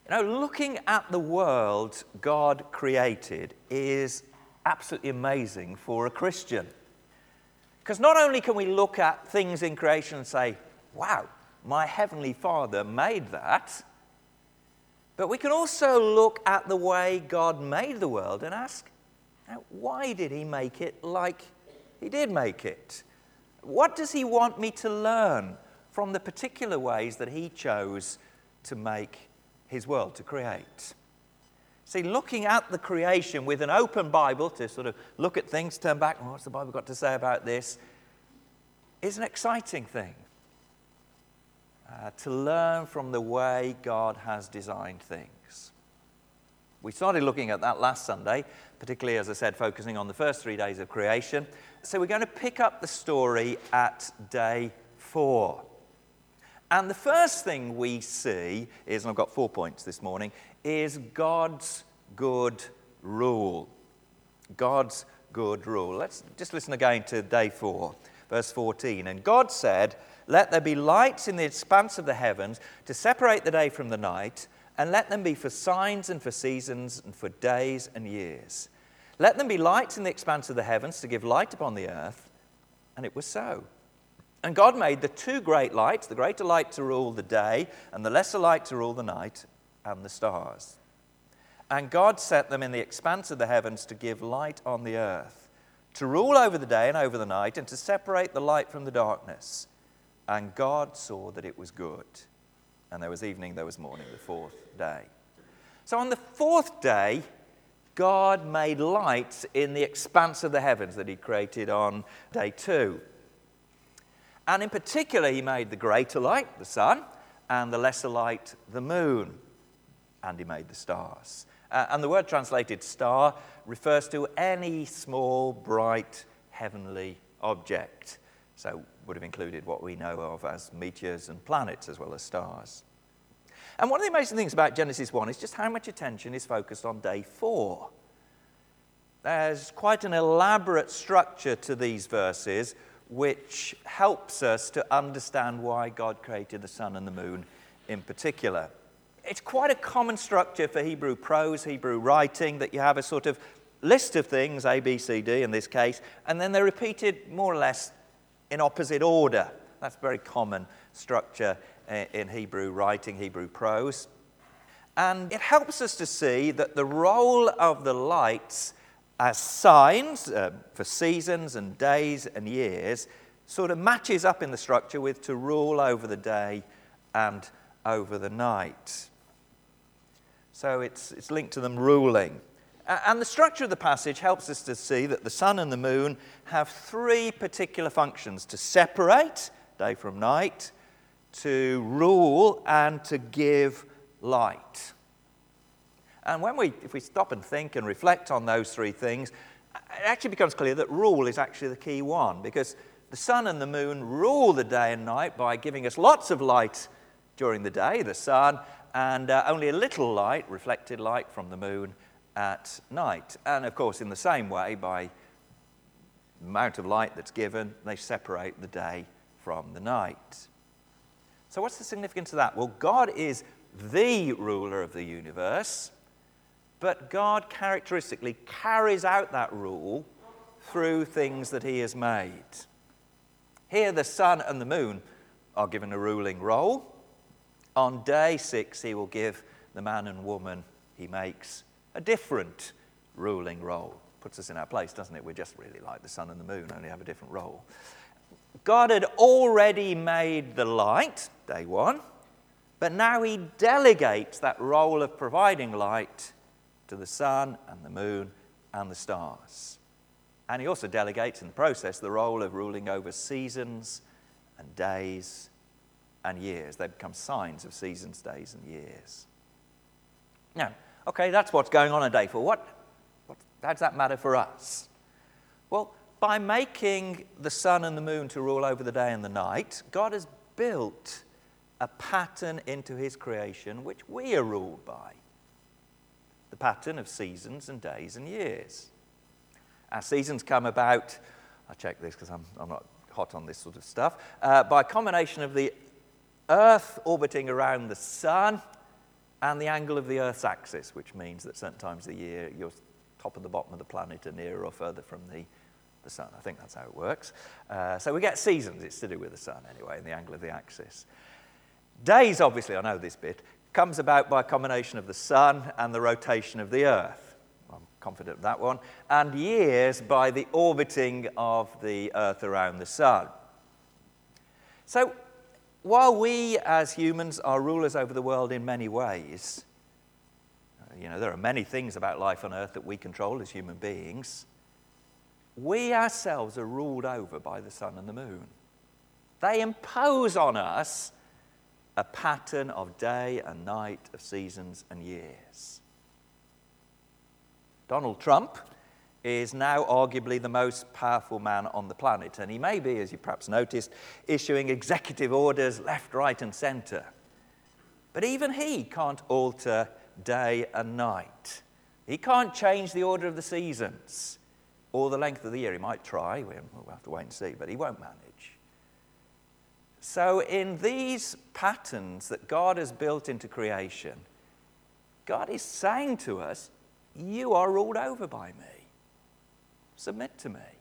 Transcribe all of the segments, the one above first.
Looking at the world God created is absolutely amazing for a Christian. Because not only can we look at things in creation and say, wow, my Heavenly Father made that, but we can also look at the way God made the world and ask, why did he make it like he did make it? What does he want me to learn from the particular ways that he chose to make his world, to create? See, looking at the creation with an open Bible to sort of look at things, turn back, what's the Bible got to say about this, is an exciting thing. To learn from the way God has designed things. We started looking at that last Sunday, particularly, as I said, focusing on the first 3 days of creation. So we're going to pick up the story at day 4. And the first thing we see is, and I've got 4 points this morning, is God's good rule. God's good rule. Let's just listen again to day 4, verse 14. And God said, "Let there be lights in the expanse of the heavens to separate the day from the night, and let them be for signs and for seasons and for days and years. Let them be lights in the expanse of the heavens to give light upon the earth." And it was so. And God made the 2 great lights, the greater light to rule the day and the lesser light to rule the night, and the stars. And God set them in the expanse of the heavens to give light on the earth, to rule over the day and over the night, and to separate the light from the darkness. And God saw that it was good. And there was evening, there was morning, the 4th day. So on the 4th day, God made lights in the expanse of the heavens that he created on day 2. And in particular, he made the greater light, the sun, and the lesser light, the moon. And he made the stars. And the word translated star refers to any small, bright, heavenly object. So would have included what we know of as meteors and planets as well as stars. And one of the amazing things about Genesis 1 is just how much attention is focused on day 4. There's quite an elaborate structure to these verses which helps us to understand why God created the sun and the moon in particular. It's quite a common structure for Hebrew prose, Hebrew writing, that you have a sort of list of things, A, B, C, D in this case, and then they're repeated more or less in opposite order. That's a very common structure in Hebrew writing, Hebrew prose. And it helps us to see that the role of the lights as signs for seasons and days and years sort of matches up in the structure with to rule over the day and over the night. So it's linked to them ruling. And the structure of the passage helps us to see that the sun and the moon have 3 particular functions: to separate day from night, to rule, and to give light. And if we stop and think and reflect on those 3 things, it actually becomes clear that rule is actually the key one, because the sun and the moon rule the day and night by giving us lots of light during the day, the sun, and only a little light, reflected light from the moon, at night. And of course, in the same way, by the amount of light that's given, they separate the day from the night. So what's the significance of that? Well, God is the ruler of the universe, but God characteristically carries out that rule through things that he has made. Here, the sun and the moon are given a ruling role. On day 6, he will give the man and woman he makes a different ruling role. Puts us in our place, doesn't it? We're just really like the sun and the moon, only have a different role. God had already made the light, day 1, but now he delegates that role of providing light to the sun and the moon and the stars. And he also delegates in the process the role of ruling over seasons and days and years. They become signs of seasons, days, and years. Now, okay, that's what's going on day 4. How does that matter for us? Well, by making the sun and the moon to rule over the day and the night, God has built a pattern into his creation which we are ruled by. The pattern of seasons and days and years. Our seasons come about, I'll check this because I'm not hot on this sort of stuff, by a combination of the Earth orbiting around the sun and the angle of the Earth's axis, which means that certain times of the year your top and the bottom of the planet are nearer or further from the sun. I think that's how it works. So we get seasons. It's to do with the sun anyway, and the angle of the axis. Days, obviously, I know this bit, comes about by a combination of the sun and the rotation of the Earth. I'm confident of that one. And years by the orbiting of the Earth around the sun. So while we as humans are rulers over the world in many ways, there are many things about life on Earth that we control as human beings, we ourselves are ruled over by the sun and the moon. They impose on us a pattern of day and night, of seasons and years. Donald Trump is now arguably the most powerful man on the planet, and he may be, as you perhaps noticed, issuing executive orders left, right, and centre. But even he can't alter day and night. He can't change the order of the seasons or the length of the year. He might try, we'll have to wait and see, but he won't manage. So in these patterns that God has built into creation, God is saying to us, you are ruled over by me. Submit to me.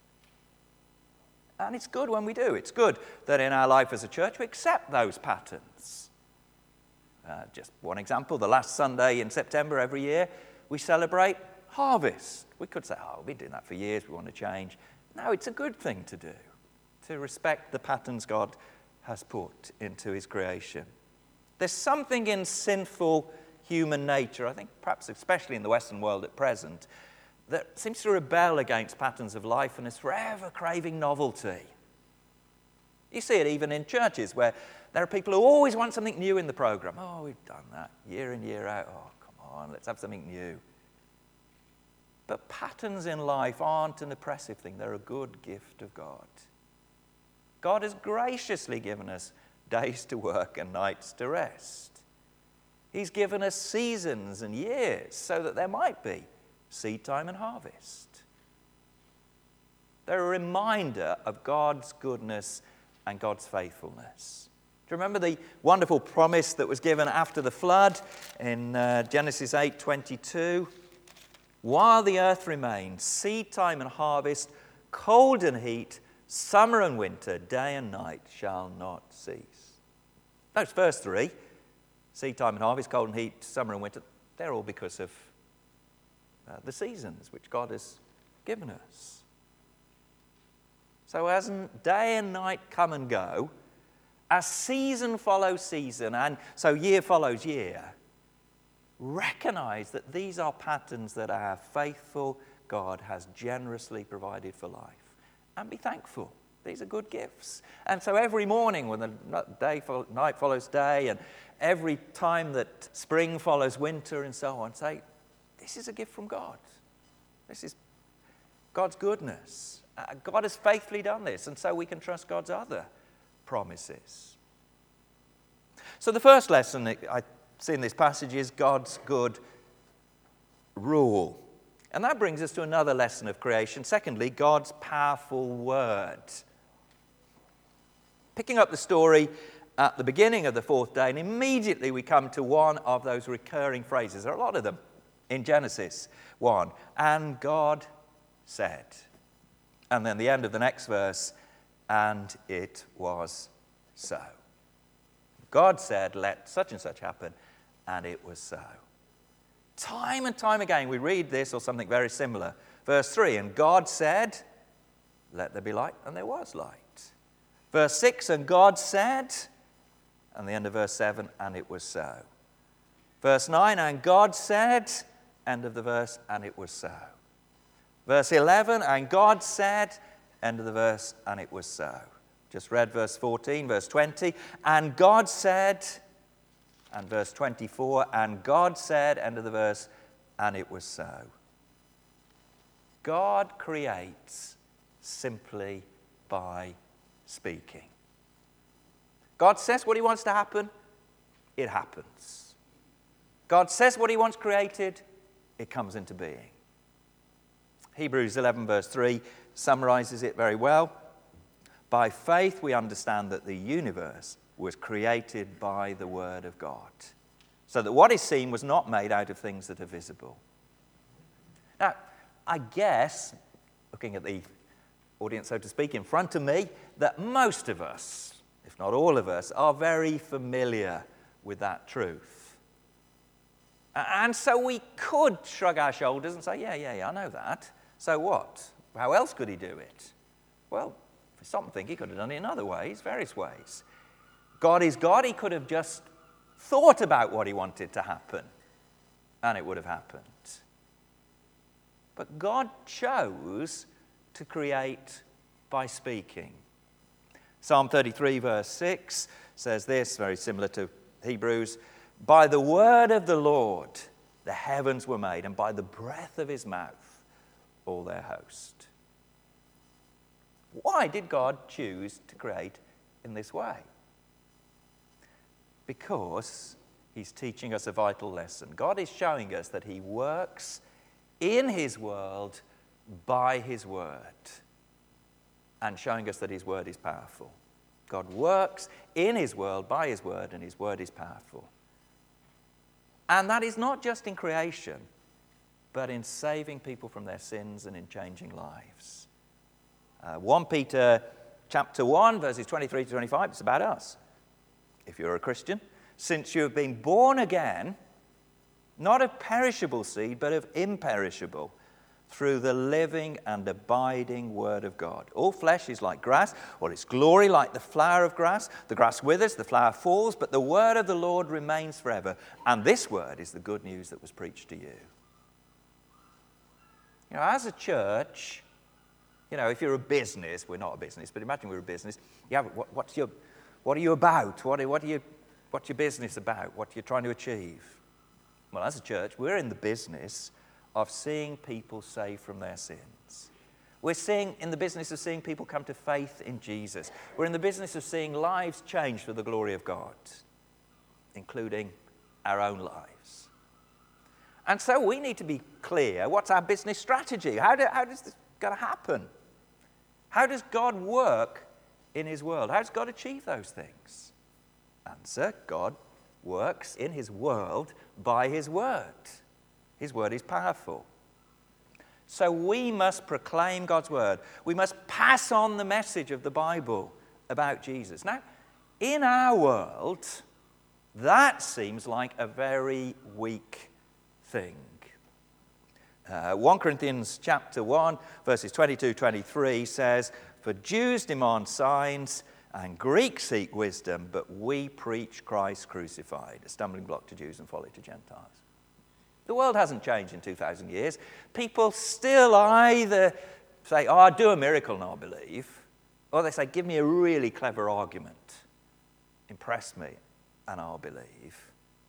And it's good when we do. It's good that in our life as a church we accept those patterns. Just one example, the last Sunday in September every year, we celebrate harvest. We could say, we've been doing that for years, we want to change. No, it's a good thing to do, to respect the patterns God has put into his creation. There's something in sinful human nature, I think perhaps especially in the Western world at present, that seems to rebel against patterns of life and is forever craving novelty. You see it even in churches where there are people who always want something new in the program. Oh, we've done that year in, year out. Oh, come on, let's have something new. But patterns in life aren't an oppressive thing. They're a good gift of God. God has graciously given us days to work and nights to rest. He's given us seasons and years so that there might be seed time and harvest. They're a reminder of God's goodness and God's faithfulness. Do you remember the wonderful promise that was given after the flood in Genesis 8:22? While the earth remains, seed time and harvest, cold and heat, summer and winter, day and night shall not cease. Those first three, seed time and harvest, cold and heat, summer and winter, they're all because of the seasons which God has given us. So as day and night come and go, as season follows season, and so year follows year, recognize that these are patterns that our faithful God has generously provided for life. And be thankful. These are good gifts. And so every morning when the night follows day, and every time that spring follows winter and so on, say, this is a gift from God. This is God's goodness. God has faithfully done this, and so we can trust God's other promises. So the first lesson that I see in this passage is God's good rule. And that brings us to another lesson of creation. Secondly, God's powerful word. Picking up the story at the beginning of the fourth day, and immediately we come to one of those recurring phrases. There are a lot of them in Genesis 1. And God said. And then the end of the next verse, and it was so. God said, let such and such happen, and it was so. Time and time again we read this or something very similar. Verse 3, and God said, let there be light, and there was light. Verse 6, and God said, and the end of verse 7, and it was so. Verse 9, and God said, end of the verse, and it was so. Verse 11, and God said, end of the verse, and it was so. Just read verse 14, verse 20, and God said, and verse 24, and God said, end of the verse, and it was so. God creates simply by speaking. God says what he wants to happen, it happens. God says what he wants created, it comes into being. Hebrews 11 verse 3 summarizes it very well. By faith we understand that the universe was created by the word of God, so that what is seen was not made out of things that are visible. Now, I guess, looking at the audience, so to speak, in front of me, that most of us, if not all of us, are very familiar with that truth. And so we could shrug our shoulders and say, yeah, I know that. So what? How else could he do it? Well, for something, he could have done it in other ways, various ways. God is God. He could have just thought about what he wanted to happen, and it would have happened. But God chose to create by speaking. Psalm 33, verse 6 says this, very similar to Hebrews, by the word of the Lord the heavens were made, and by the breath of his mouth all their host. Why did God choose to create in this way? Because he's teaching us a vital lesson. God is showing us that he works in his world by his word, and showing us that his word is powerful. God works in his world by his word, and his word is powerful. And that is not just in creation, but in saving people from their sins and in changing lives. 1 Peter chapter 1, verses 23 to 25, it's about us. If you're a Christian, since you have been born again, not of perishable seed, but of imperishable, through the living and abiding word of God. All flesh is like grass, or its glory like the flower of grass. The grass withers, the flower falls, but the word of the Lord remains forever. And this word is the good news that was preached to you. You know, as a church, you know, if you're a business, we're not a business, but imagine we're a business. You have, what are you about? What's your business about? What are you trying to achieve? Well, as a church, we're in the business of seeing people saved from their sins. We're in the business of seeing people come to faith in Jesus. We're in the business of seeing lives changed for the glory of God, including our own lives. And so we need to be clear, what's our business strategy? How does this going to happen? How does God work in his world? How does God achieve those things? Answer, God works in his world by his word. His word is powerful. So we must proclaim God's word. We must pass on the message of the Bible about Jesus. Now, in our world, that seems like a very weak thing. 1 Corinthians chapter 1, verses 22-23 says, for Jews demand signs and Greeks seek wisdom, but we preach Christ crucified, a stumbling block to Jews and folly to Gentiles. The world hasn't changed in 2,000 years. People still either say, I'll do a miracle and I'll believe, or they say, give me a really clever argument, impress me, and I'll believe.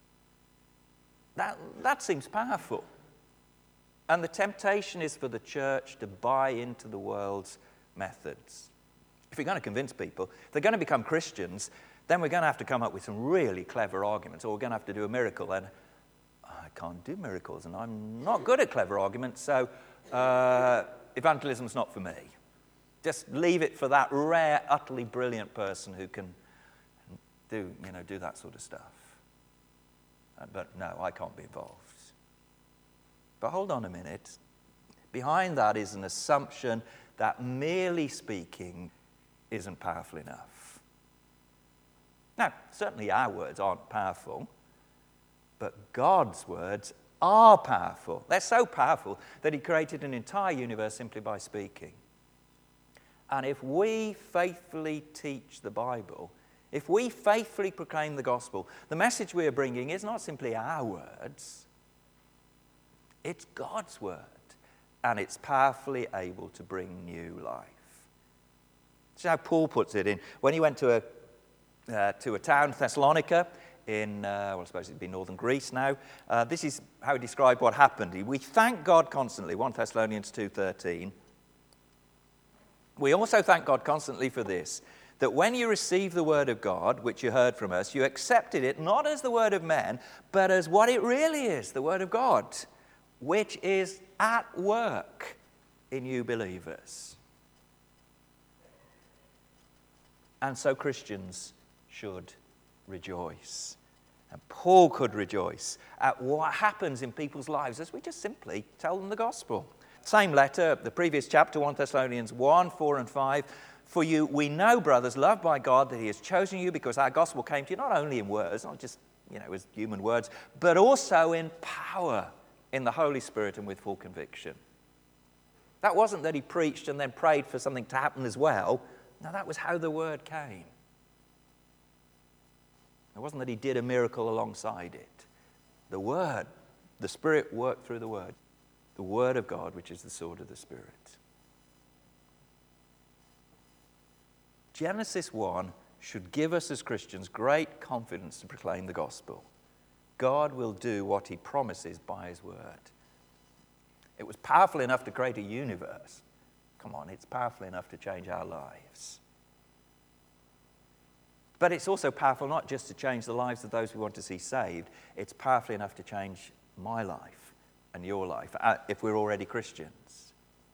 That seems powerful. And the temptation is for the church to buy into the world's methods. If we're going to convince people, if they're going to become Christians, then we're going to have to come up with some really clever arguments, or we're going to have to do a miracle. And I can't do miracles, and I'm not good at clever arguments, so evangelism's not for me. Just leave it for that rare, utterly brilliant person who can do that sort of stuff. But no, I can't be involved. But hold on a minute. Behind that is an assumption that merely speaking isn't powerful enough. Now, certainly our words aren't powerful, but God's words are powerful. They're so powerful that he created an entire universe simply by speaking. And if we faithfully teach the Bible, if we faithfully proclaim the gospel, the message we are bringing is not simply our words, it's God's word, and it's powerfully able to bring new life. That's how Paul puts it in. When he went to a town, Thessalonica, I suppose it'd be northern Greece now, this is how he described what happened. We thank God constantly, 1 Thessalonians 2:13. We also thank God constantly for this, that when you received the word of God, which you heard from us, you accepted it not as the word of men, but as what it really is, the word of God, which is at work in you believers. And so Christians should rejoice. And Paul could rejoice at what happens in people's lives as we just simply tell them the gospel. Same letter, the previous chapter, 1 Thessalonians 1, 4 and 5. For you, we know, brothers, loved by God, that he has chosen you because our gospel came to you not only in words, not just, as human words, but also in power, in the Holy Spirit and with full conviction. That wasn't that he preached and then prayed for something to happen as well. No, that was how the word came. It wasn't that he did a miracle alongside it. The word, the Spirit worked through the word of God, which is the sword of the Spirit. Genesis 1 should give us as Christians great confidence to proclaim the gospel. God will do what he promises by his word. It was powerful enough to create a universe. Come on, it's powerful enough to change our lives. But it's also powerful not just to change the lives of those we want to see saved, it's powerful enough to change my life and your life, if we're already Christians.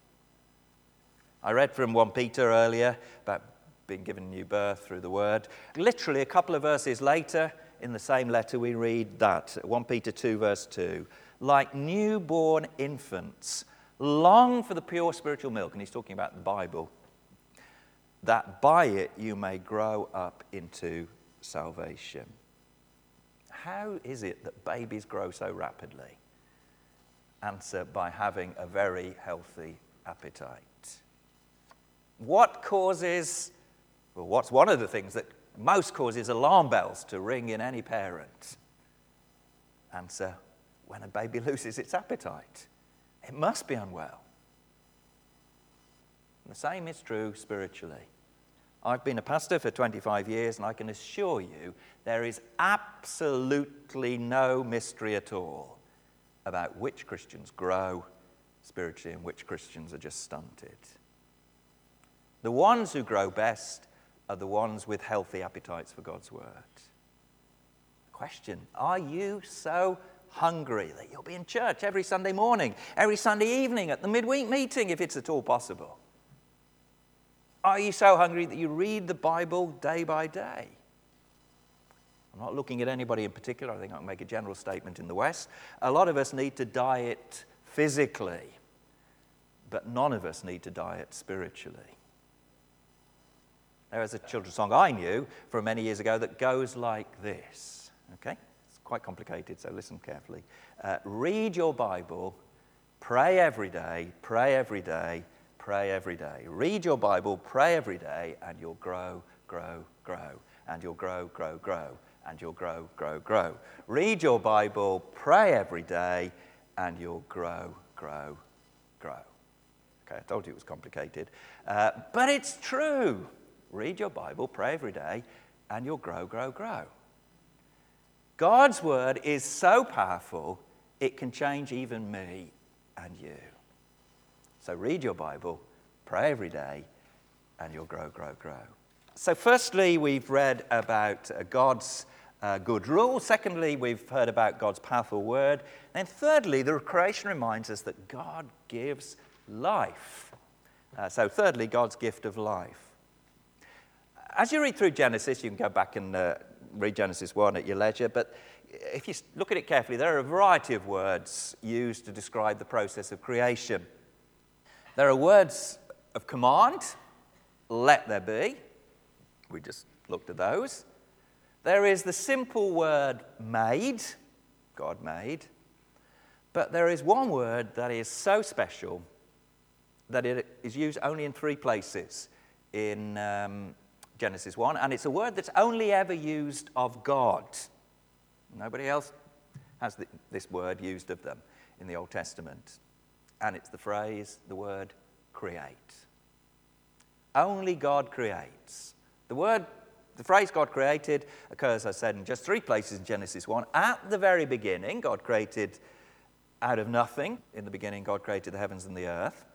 I read from 1 Peter earlier about being given new birth through the word. Literally a couple of verses later in the same letter we read that, 1 Peter 2 verse 2, like newborn infants, long for the pure spiritual milk, and he's talking about the Bible, that by it you may grow up into salvation. How is it that babies grow so rapidly? Answer, by having a very healthy appetite. What's one of the things that most causes alarm bells to ring in any parent? Answer, when a baby loses its appetite. It must be unwell. And the same is true spiritually. I've been a pastor for 25 years, and I can assure you there is absolutely no mystery at all about which Christians grow spiritually and which Christians are just stunted. The ones who grow best are the ones with healthy appetites for God's word. Question, are you so hungry that you'll be in church every Sunday morning, every Sunday evening, at the midweek meeting, if it's at all possible? Are you so hungry that you read the Bible day by day? I'm not looking at anybody in particular. I think I can make a general statement in the West. A lot of us need to diet physically, but none of us need to diet spiritually. There is a children's song I knew from many years ago that goes like this. Okay? It's quite complicated, so listen carefully. Read your Bible, pray every day, pray every day, pray every day. Read your Bible, pray every day, and you'll grow, grow, grow. And you'll grow, grow, grow. And you'll grow, grow, grow. Read your Bible, pray every day, and you'll grow, grow, grow. Okay, I told you it was complicated. But it's true. Read your Bible, pray every day, and you'll grow, grow, grow. God's word is so powerful, it can change even me and you. So read your Bible, pray every day, and you'll grow, grow, grow. So firstly, we've read about God's good rule. Secondly, we've heard about God's powerful word. And thirdly, the creation reminds us that God gives life. So thirdly, God's gift of life. As you read through Genesis, you can go back and read Genesis 1 at your leisure, but if you look at it carefully, there are a variety of words used to describe the process of creation. There are words of command, let there be. We just looked at those. There is the simple word made, God made. But there is one word that is so special that it is used only in 3 places in Genesis 1, and it's a word that's only ever used of God. Nobody else has this word used of them in the Old Testament. And it's the phrase, the word, create. Only God creates. The phrase God created occurs, as I said, in just 3 places in Genesis 1. At the very beginning, God created out of nothing. In the beginning, God created the heavens and the earth.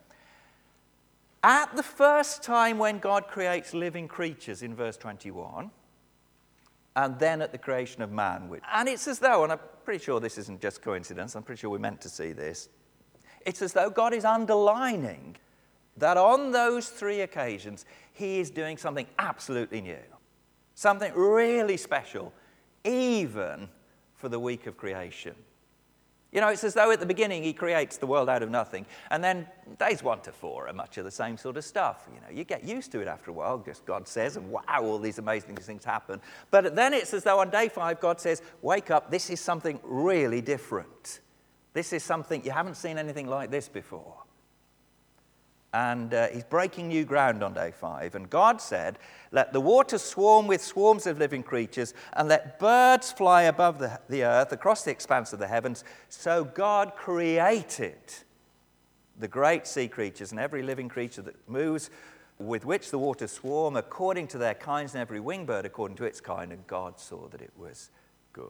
At the first time when God creates living creatures in verse 21, and then at the creation of man. And it's as though, and I'm pretty sure this isn't just coincidence, I'm pretty sure we're meant to see this, it's as though God is underlining that on those 3 occasions, he is doing something absolutely new, something really special, even for the week of creation. You know, it's as though at the beginning he creates the world out of nothing, and then days 1 to 4 are much of the same sort of stuff. You know, you get used to it after a while, just God says, and wow, all these amazing things happen. But then it's as though on day 5, God says, wake up, this is something really different. This is something, you haven't seen anything like this before. And he's breaking new ground on day 5. And God said, let the waters swarm with swarms of living creatures, and let birds fly above the earth across the expanse of the heavens. So God created the great sea creatures and every living creature that moves, with which the waters swarm, according to their kinds, and every winged bird according to its kind. And God saw that it was good.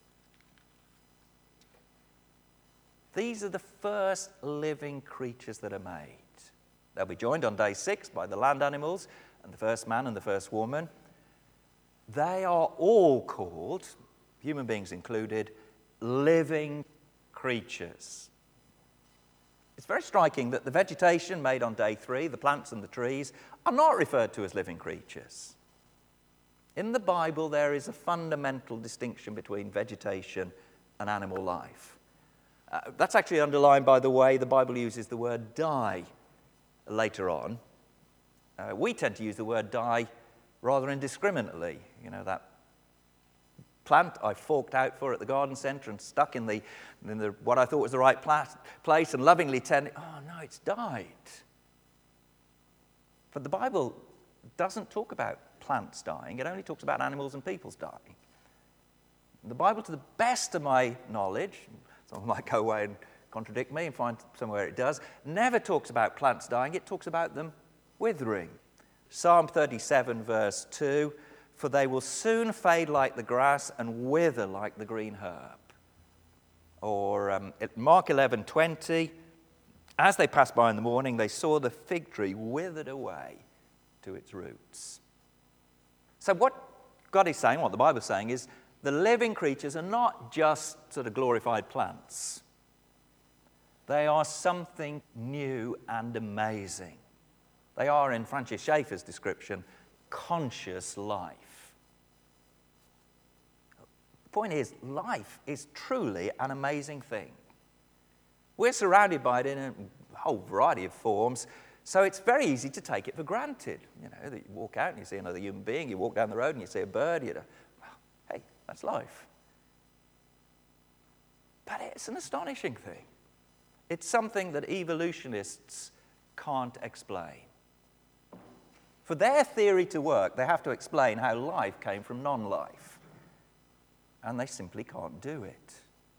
These are the first living creatures that are made. They'll be joined on day 6 by the land animals and the first man and the first woman. They are all called, human beings included, living creatures. It's very striking that the vegetation made on day 3, the plants and the trees, are not referred to as living creatures. In the Bible, there is a fundamental distinction between vegetation and animal life. That's actually underlined by the way the Bible uses the word die later on. We tend to use the word die rather indiscriminately. You know, that plant I forked out for at the garden centre and stuck in the what I thought was the right place and lovingly tended. Oh no, it's died. But the Bible doesn't talk about plants dying. It only talks about animals and peoples dying. The Bible, to the best of my knowledge, someone might go away and contradict me and find somewhere it does, never talks about plants dying. It talks about them withering. Psalm 37 verse 2, for they will soon fade like the grass and wither like the green herb. Or Mark 11:20, as they passed by in the morning, they saw the fig tree withered away to its roots. So what God is saying, what the Bible is saying, is the living creatures are not just sort of glorified plants. They are something new and amazing. They are, in Francis Schaeffer's description, conscious life. The point is, life is truly an amazing thing. We're surrounded by it in a whole variety of forms, so it's very easy to take it for granted. You know, that you walk out and you see another human being, you walk down the road and you see a bird, you know, well, hey, that's life. But it's an astonishing thing. It's something that evolutionists can't explain. For their theory to work, they have to explain how life came from non-life. And they simply can't do it.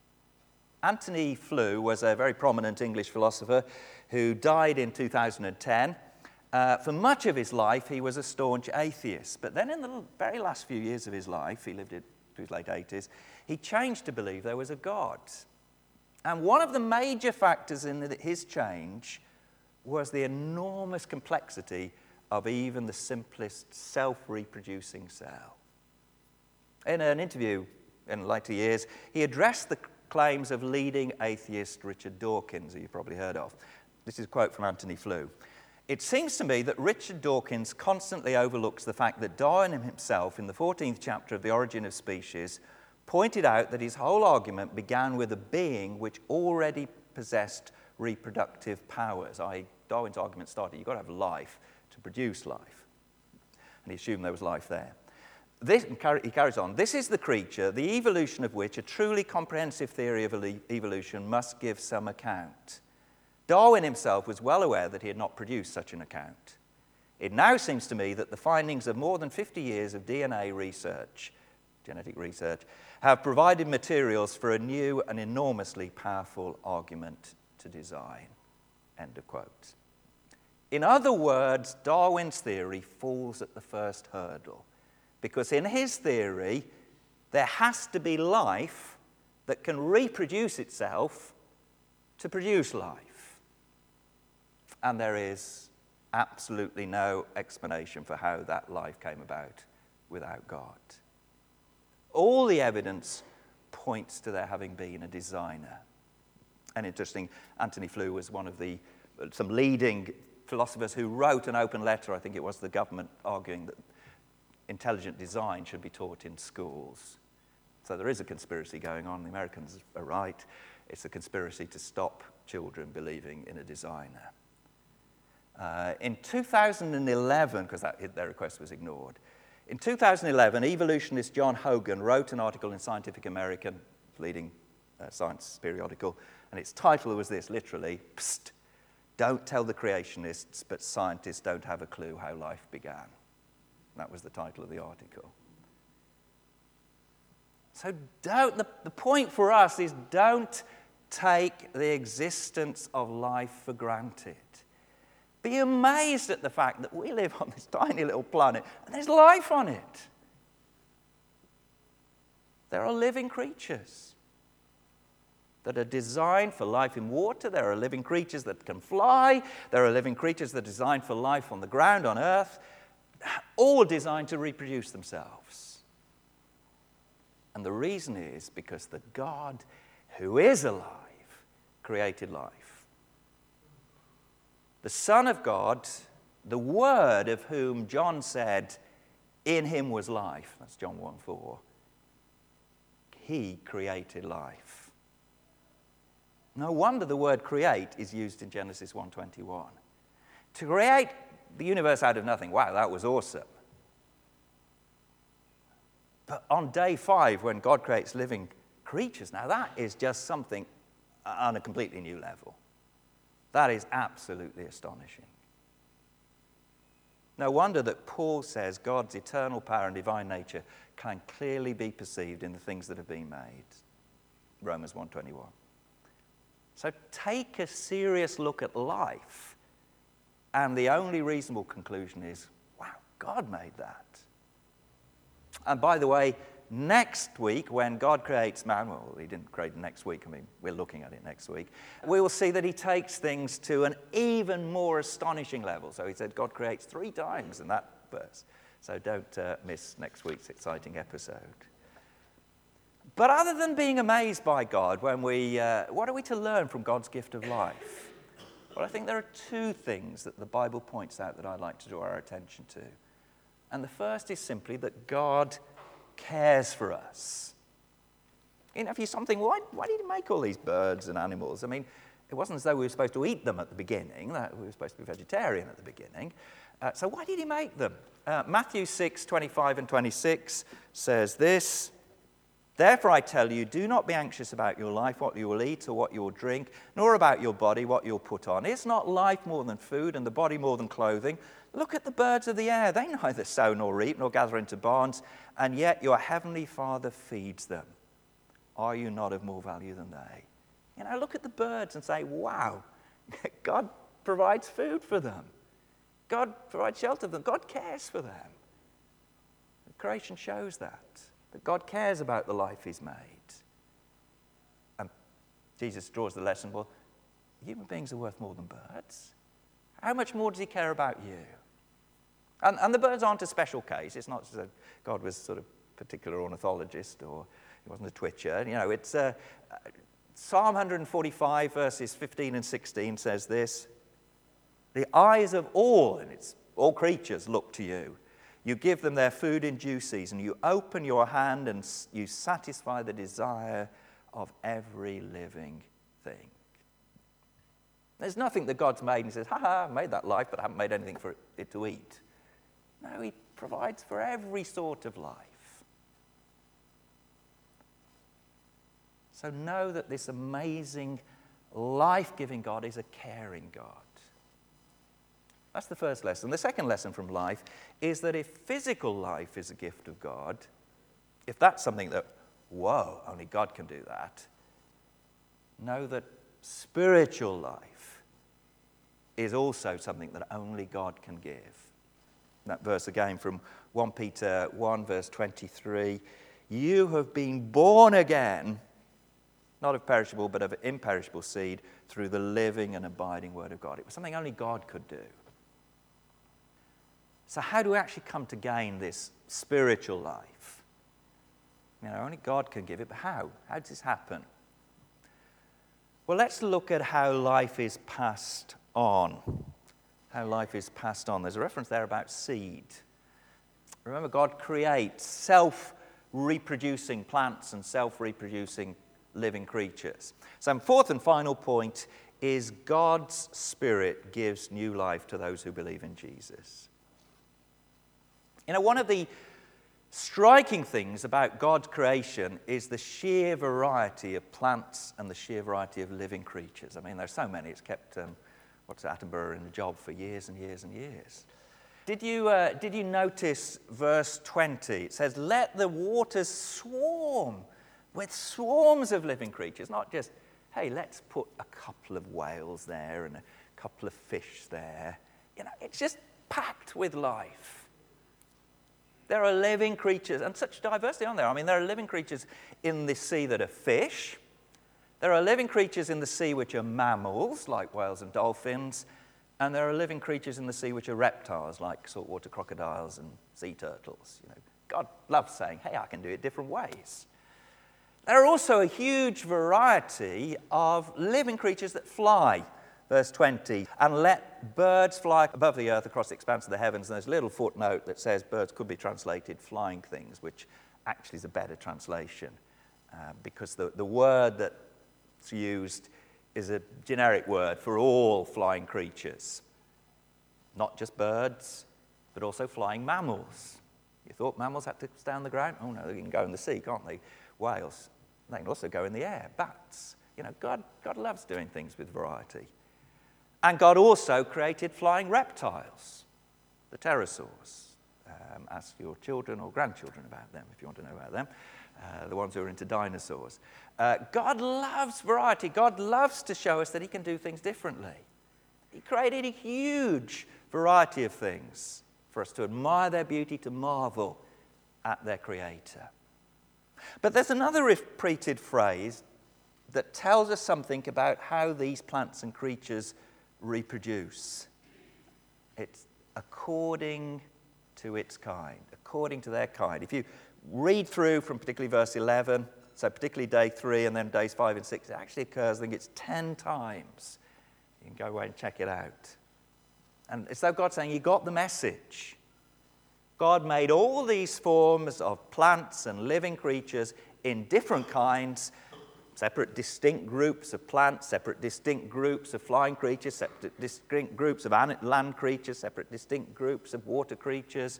Antony Flew was a very prominent English philosopher who died in 2010. For much of his life, he was a staunch atheist. But then in the very last few years of his life, he lived to his late 80s, he changed to believe there was a God. And one of the major factors in his change was the enormous complexity of even the simplest self-reproducing cell. In an interview in later years, he addressed the claims of leading atheist Richard Dawkins, who you've probably heard of. This is a quote from Antony Flew. It seems to me that Richard Dawkins constantly overlooks the fact that Darwin himself, in the 14th chapter of The Origin of Species, pointed out that his whole argument began with a being which already possessed reproductive powers. Darwin's argument started, you've got to have life to produce life. And he assumed there was life there. He carries on, this is the creature, the evolution of which a truly comprehensive theory of evolution must give some account. Darwin himself was well aware that he had not produced such an account. It now seems to me that the findings of more than 50 years of DNA research, genetic research, have provided materials for a new and enormously powerful argument to design. End of quote. In other words, Darwin's theory falls at the first hurdle, because in his theory, there has to be life that can reproduce itself to produce life. And there is absolutely no explanation for how that life came about without God. All the evidence points to there having been a designer. And interesting, Antony Flew was one of some leading philosophers who wrote an open letter, I think it was the government, arguing that intelligent design should be taught in schools. So there is a conspiracy going on. The Americans are right. It's a conspiracy to stop children believing in a designer. In 2011, because their request was ignored, in 2011, evolutionist John Hogan wrote an article in Scientific American, leading science periodical, and its title was this, literally, "Psst, don't tell the creationists, but scientists don't have a clue how life began." That was the title of the article. So the point for us is don't take the existence of life for granted. Be amazed at the fact that we live on this tiny little planet and there's life on it. There are living creatures that are designed for life in water. There are living creatures that can fly. There are living creatures that are designed for life on the ground, on earth, all designed to reproduce themselves. And the reason is because the God who is alive created life. The Son of God, the Word of whom John said, "In him was life," that's John 1:4, he created life. No wonder the word create is used in Genesis 1:21. To create the universe out of nothing, wow, that was awesome. But on day 5, when God creates living creatures, now that is just something on a completely new level. That is absolutely astonishing. No wonder that Paul says God's eternal power and divine nature can clearly be perceived in the things that have been made. Romans 1:21. So take a serious look at life, and the only reasonable conclusion is, wow, God made that. And by the way, next week, when God creates man, well, he didn't create it next week, I mean, we're looking at it next week, we will see that he takes things to an even more astonishing level. So he said God creates 3 times in that verse. So don't miss next week's exciting episode. But other than being amazed by God, what are we to learn from God's gift of life? Well, I think there are 2 things that the Bible points out that I'd like to draw our attention to. And the first is simply that God cares for us. You know, if you're something, why did he make all these birds and animals? I mean, it wasn't as though we were supposed to eat them at the beginning. We were supposed to be vegetarian at the beginning. So why did he make them? Matthew 6:25 and 26 says this, "Therefore I tell you, do not be anxious about your life, what you will eat or what you will drink, nor about your body, what you'll put on. Is not life more than food and the body more than clothing? Look at the birds of the air. They neither sow nor reap nor gather into barns, and yet your heavenly Father feeds them. Are you not of more value than they?" You know, look at the birds and say, wow, God provides food for them. God provides shelter for them. God cares for them. The creation shows that God cares about the life he's made. And Jesus draws the lesson, well, human beings are worth more than birds. How much more does he care about you? And the birds aren't a special case. It's not as though God was sort of a particular ornithologist or he wasn't a twitcher. You know, it's Psalm 145 verses 15 and 16 says this, "The eyes of all," and it's all creatures, "look to you. You give them their food in due season. You open your hand and you satisfy the desire of every living thing." There's nothing that God's made and he says, I made that life, but I haven't made anything for it to eat. No, he provides for every sort of life. So know that this amazing, life-giving God is a caring God. That's the first lesson. The second lesson from life is that if physical life is a gift of God, if that's something that, whoa, only God can do that, know that spiritual life is also something that only God can give. That verse again from 1 Peter 1 verse 23, "You have been born again, not of perishable but of imperishable seed, through the living and abiding word of God." It was something only God could do. So how do we actually come to gain this spiritual life? You know, only God can give it, but how? How does this happen? Well, let's look at how life is passed on. How life is passed on. There's a reference there about seed. Remember, God creates reproducing plants and self-reproducing living creatures. So, fourth and final point is God's Spirit gives new life to those who believe in Jesus. You know, one of the striking things about God's creation is the sheer variety of plants and the sheer variety of living creatures. I mean, there's so many. It's kept Attenborough in the job for years and years and years. Did you notice verse 20? It says, "Let the waters swarm with swarms of living creatures." Not just, hey, let's put a couple of whales there and a couple of fish there. You know, it's just packed with life. There are living creatures, and such diversity on there. I mean, there are living creatures in the sea that are fish. There are living creatures in the sea which are mammals, like whales and dolphins. And there are living creatures in the sea which are reptiles, like saltwater crocodiles and sea turtles. You know, God loves saying, hey, I can do it different ways. There are also a huge variety of living creatures that fly. Verse 20, "And let birds fly above the earth across the expanse of the heavens." And there's a little footnote that says birds could be translated flying things, which actually is a better translation because the word that's used is a generic word for all flying creatures. Not just birds, but also flying mammals. You thought mammals had to stay on the ground? Oh no, they can go in the sea, can't they? Whales, they can also go in the air. Bats. You know, God loves doing things with variety. And God also created flying reptiles, the pterosaurs. Ask your children or grandchildren about them if you want to know about them, the ones who are into dinosaurs. God loves variety. God loves to show us that he can do things differently. He created a huge variety of things for us to admire their beauty, to marvel at their creator. But there's another repeated phrase that tells us something about how these plants and creatures reproduce. It's according to its kind, according to their kind. If you read through from particularly verse 11, so particularly day 3 and then days 5 and 6, it actually occurs, I think it's 10 times. You can go away and check it out. And it's though God's saying, you got the message. God made all these forms of plants and living creatures in different kinds, separate distinct groups of plants, separate distinct groups of flying creatures, separate distinct groups of land creatures, separate distinct groups of water creatures.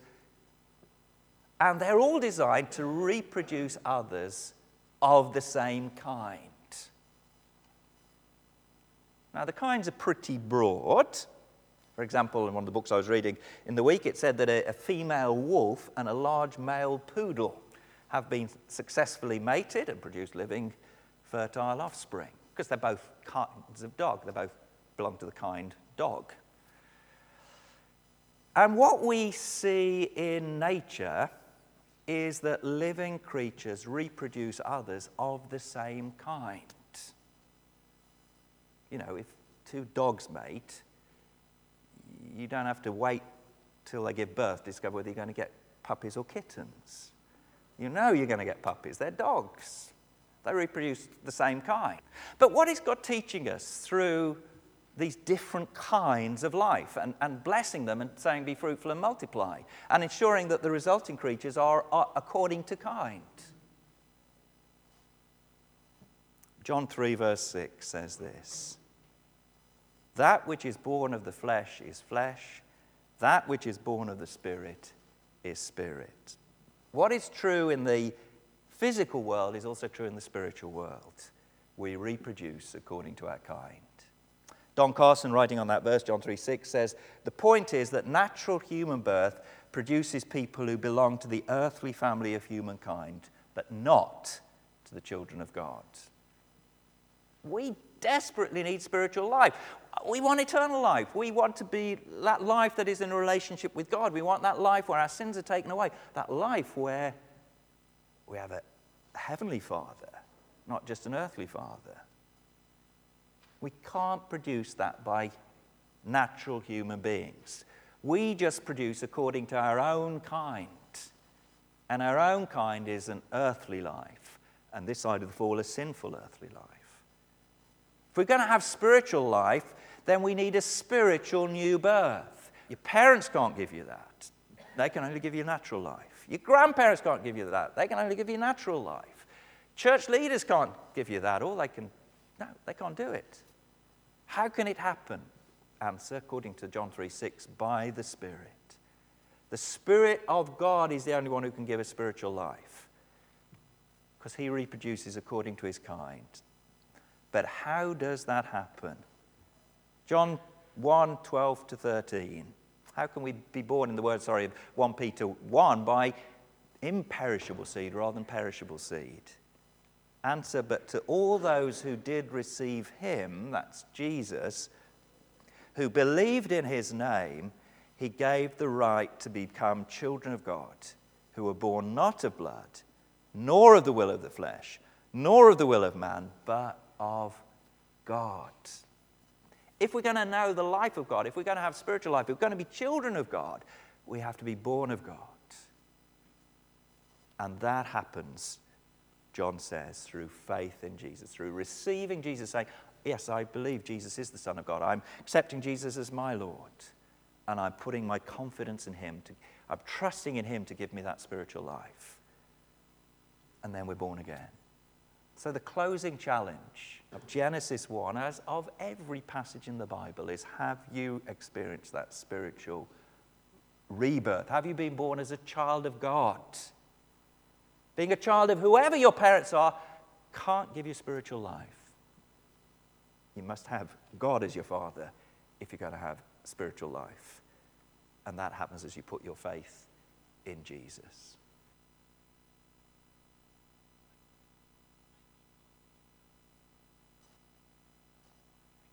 And they're all designed to reproduce others of the same kind. Now, the kinds are pretty broad. For example, in one of the books I was reading in the week, it said that a female wolf and a large male poodle have been successfully mated and produced living, fertile offspring, because they're both kinds of dog. They both belong to the kind dog. And what we see in nature is that living creatures reproduce others of the same kind. You know, if 2 dogs mate, you don't have to wait till they give birth to discover whether you're going to get puppies or kittens. You know you're going to get puppies. They're dogs. They reproduce the same kind. But what is God teaching us through these different kinds of life and blessing them and saying be fruitful and multiply and ensuring that the resulting creatures are according to kind? John 3 verse 6 says this: "That which is born of the flesh is flesh, that which is born of the Spirit is spirit." What is true in the physical world is also true in the spiritual world. We reproduce according to our kind. Don Carson, writing on that verse, John 3:6, says, "The point is that natural human birth produces people who belong to the earthly family of humankind, but not to the children of God." We desperately need spiritual life. We want eternal life. We want to be that life that is in a relationship with God. We want that life where our sins are taken away. That life where we have a heavenly Father, not just an earthly Father. We can't produce that by natural human beings. We just produce according to our own kind. And our own kind is an earthly life. And this side of the fall, a sinful earthly life. If we're going to have spiritual life, then we need a spiritual new birth. Your parents can't give you that. They can only give you natural life. Your grandparents can't give you that. They can only give you natural life. Church leaders can't give you that. They can't do it. How can it happen? Answer, according to John 3:6, by the Spirit. The Spirit of God is the only one who can give us spiritual life, because he reproduces according to his kind. But how does that happen? John 1:12-13. How can we be born, in the words, of 1 Peter 1, by imperishable seed rather than perishable seed? Answer, but to all those who did receive him, that's Jesus, who believed in his name, he gave the right to become children of God, who were born not of blood, nor of the will of the flesh, nor of the will of man, but of God. If we're going to know the life of God, if we're going to have spiritual life, if we're going to be children of God, we have to be born of God. And that happens, John says, through faith in Jesus, through receiving Jesus, saying, yes, I believe Jesus is the Son of God. I'm accepting Jesus as my Lord. And I'm putting my confidence in him. I'm trusting in him to give me that spiritual life. And then we're born again. So the closing challenge of Genesis 1, as of every passage in the Bible, is, have you experienced that spiritual rebirth? Have you been born as a child of God? Being a child of whoever your parents are can't give you spiritual life. You must have God as your father if you're going to have spiritual life. And that happens as you put your faith in Jesus.